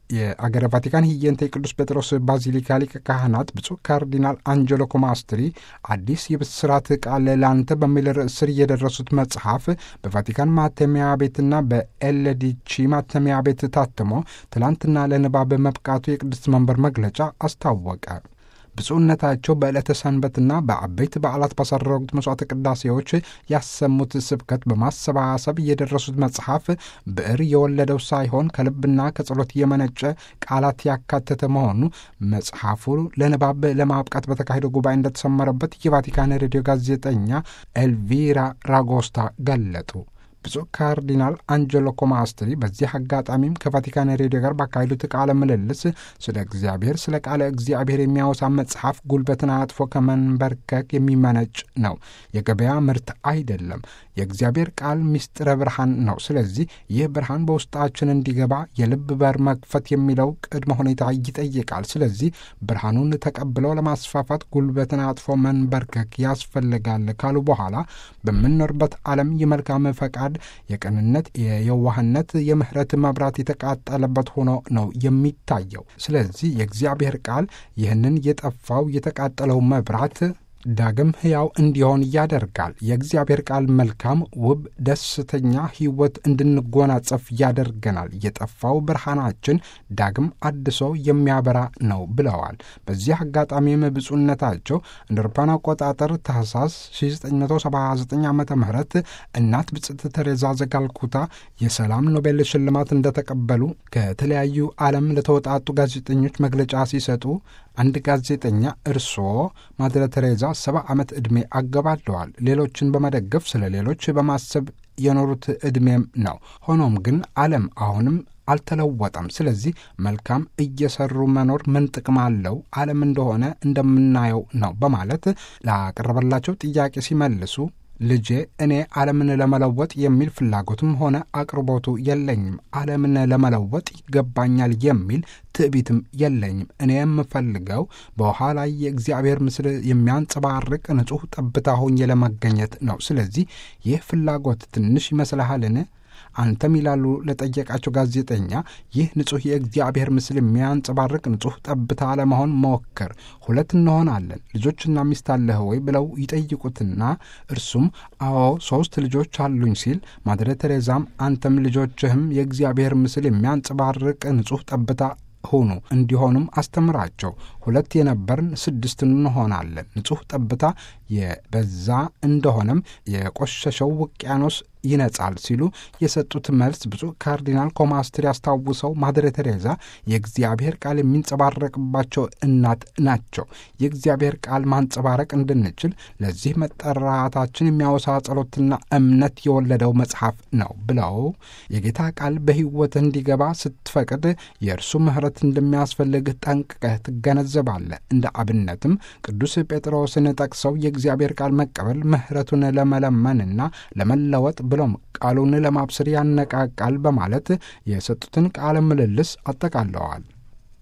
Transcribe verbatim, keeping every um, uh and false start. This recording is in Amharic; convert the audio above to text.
የአገረ ቫቲካን ሂየንተ የቅዱስ ጴጥሮስ ባዚሊካ ሊቀ ካህናት ብፁዕ ካርዲናል አንጀሎ ኮማስትሪ አዲስ የብስራት ቃል ላንተ በሚል ርዕስ ስር የደረሱት መጽሐፍ በቫቲካን ማተሚያ ቤትና በኤልዲቺ ማተሚያ ቤት ታትሞ ትላንትና ለንባብ መብቃቱ የቅድስት መንበር መግለጫ አስታወቀ። ብፁዕነታቸው በዕለተ ሰንበትና በአበይት በዓላት ባሳረጉት መሥዋዕተ ቅዳሴዎች ያሰሙት ስብከት በማሰባሰብ የደረሱት መጽሐፍ ብዕር የወለደው ሳይሆን ከልብና ከጸሎት የመነጨ ቃላት ያካተተ መሆኑ መጽሐፉ ለንባብ ለማብቃት በተካሄደው ጉባኤ እንደተሰመረበት የቫቲካን ሬዲዮ ጋዜጠኛ ኤልቪራ ራጎስታ ገለጡ። ብፁዕ ካርዲናል አንጀሎ ኮማስትሪ በዚህ አጋጣሚም ከቫቲካን ሬዲዮ ጋር ባካሄዱት ቃለ ምልልስ ስለ እግዚአብሔር ስለ ቃለ እግዚአብሔር የሚያወሳ መጽሐፍ ጉልበትን አጥፎ ከመንበርከክ የሚመነጭ ነው፣ የገበያ ምርት አይደለም። የእግዚአብሔር ቃል ምስጢረ ብርሃን ነው። ስለዚህ ይህ ብርሃን በውስጣችን እንዲገባ የልብ በር መክፈት የሚለው ቅድመ ሁኔታ ይጠይቃል። ስለዚህ ብርሃኑን ተቀብለው ለማስፋፋት ጉልበትን አጥፎ መንበርከክ ያስፈልጋል ካሉ በኋላ በምንኖርበት ዓለም የመልካም ፈቃድ የቅንነት፣ የየዋህነት፣ የምህረት መብራት የተቃጠለበት ሆኖ ነው የሚታየው። ስለዚህ የእግዚአብሔር ቃል ይህንን የጠፋው የተቃጠለው መብራት ዳግም ሕያው እንዲሆን ያደርጋል። የእግዚአብሔር ቃል መልካም፣ ውብ፣ ደስተኛ ሕይወት እንድንጎናጸፍ ያደርገናል። የጠፋው ብርሃናችን ዳግም አድሶ የሚያበራ ነው ብለዋል። በዚህ አጋጣሚም ብፁዕነታቸው እንደ አውሮፓውያን አቆጣጠር ታኅሳስ ሺህ ዘጠኝ መቶ ሰባ ዘጠኝ ዓመተ ምህረት እናት ብጽዕት ተሬዛ ዘካልኩታ የሰላም ኖቤል ሽልማት እንደተቀበሉ ከተለያዩ ዓለም ለተወጣጡ ጋዜጠኞች መግለጫ ሲሰጡ አንድ ጋዜጠኛ እርስዎ ማድረ ተሬዛ ሰባ ዓመት ዕድሜ አገባለዋል። ሌሎችን በመደገፍ ስለ ሌሎች በማሰብ የኖሩት ዕድሜም ነው። ሆኖም ግን ዓለም አሁንም አልተለወጠም። ስለዚህ መልካም እየሰሩ መኖር ምን ጥቅም አለው? ዓለም እንደሆነ እንደምናየው ነው በማለት ላቀረበላቸው ጥያቄ ሲመልሱ ልጄ እኔ ዓለምን ለመለወጥ የሚል ፍላጎትም ሆነ አቅርቦቱ የለኝም። ዓለምን ለመለወጥ ይገባኛል የሚል ትዕቢትም የለኝም። እኔ የምፈልገው በውሃ ላይ የእግዚአብሔር ምስል የሚያንጸባርቅ ንጹሕ ጠብታ ሆኜ ለመገኘት ነው። ስለዚህ ይህ ፍላጎት ትንሽ ይመስልሃልን? አንተም ይላሉ ለጠየቃቸው ጋዜጠኛ ይህ ንጹሕ የእግዚአብሔር ምስል የሚያንጸባርቅ ንጹሕ ጠብታ ለመሆን ሞክር። ሁለት እንሆናለን። ልጆችና ሚስት አለህ ወይ ብለው ይጠይቁትና እርሱም አዎ ሦስት ልጆች አሉኝ ሲል ማድረ ተሬዛም አንተም ልጆችህም የእግዚአብሔር ምስል የሚያንጸባርቅ ንጹሕ ጠብታ ሁኑ እንዲሆኑም አስተምራቸው። ሁለት የነበርን ስድስት እንሆናለን። ንጹሕ ጠብታ የበዛ እንደሆነም የቆሸሸው ውቅያኖስ ይነጻል ሲሉ የሰጡት መልስ ብፁዕ ካርዲናል ኮማስትሪ አስታውሰው ማድረ ተሬዛ የእግዚአብሔር ቃል የሚንጸባረቅባቸው እናት ናቸው። የእግዚአብሔር ቃል ማንጸባረቅ እንድንችል ለዚህ መጠራታችን የሚያወሳ ጸሎትና እምነት የወለደው መጽሐፍ ነው ብለው የጌታ ቃል በሕይወት እንዲገባ ስትፈቅድ የእርሱ ምሕረት እንደሚያስፈልግህ ጠንቅቀህ ትገነዘባለህ። እንደ አብነትም ቅዱስ ጴጥሮስን ጠቅሰው የእግዚአብሔር ቃል መቀበል ምሕረቱን ለመለመንና ለመለወጥ ብሎም ቃሉን ለማብሰር ያነቃቃል በማለት የሰጡትን ቃለ ምልልስ አጠቃለዋል።